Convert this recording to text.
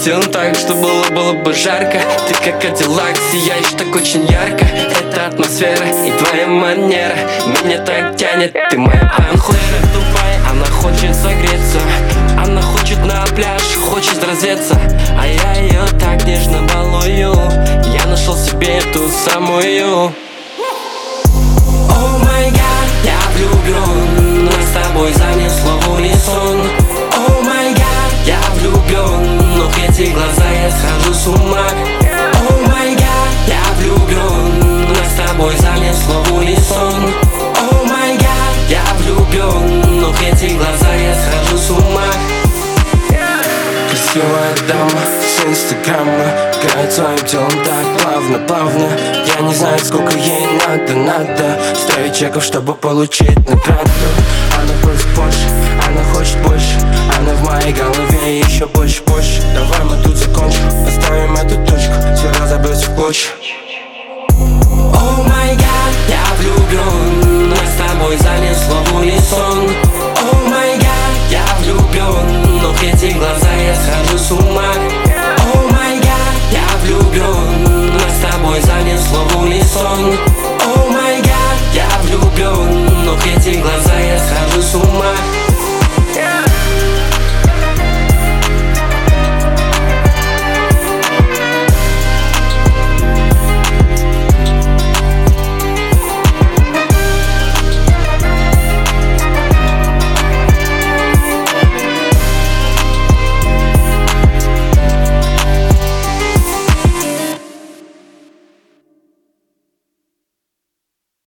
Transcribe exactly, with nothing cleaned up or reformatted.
сделан так, что было, было бы жарко. Ты как Кадиллак, сияешь так очень ярко. Это атмосфера и твоя манера меня так тянет. Ты моя анхлера тупая, она хочет согреться. Она хочет на пляж, хочет раздеться. А я ее так нежно балую. Я нашел себе ту самую. О май гад, я влюблен. Нас с тобой занесло в унисон. О май гад, я влюблен. Но в эти глаза я схожу с ума. О май гад, я влюблен. Нас с тобой занесло в унисон. О май гад, я влюблен. Но в эти глаза я схожу с ума. Красивая дама с инстаграма играет своим телом так плавно, плавно. Я не знаю, сколько ей надо, надо ставить чеков, чтобы получить награду. Она просит больше, она хочет больше. Она в моей голове еще больше, больше. Давай мы тут закончим, оставим эту точку, все разобьется в клочья. О май гад, я влюблен. Нас с тобой занесло в унисон. О май гад, я влюблен. Но в эти глаза я схожу с ума. О май гад, я влюблен. Нас с тобой занесло в унисон. О май гад, я влюблен. Но в эти глаза я схожу с ума.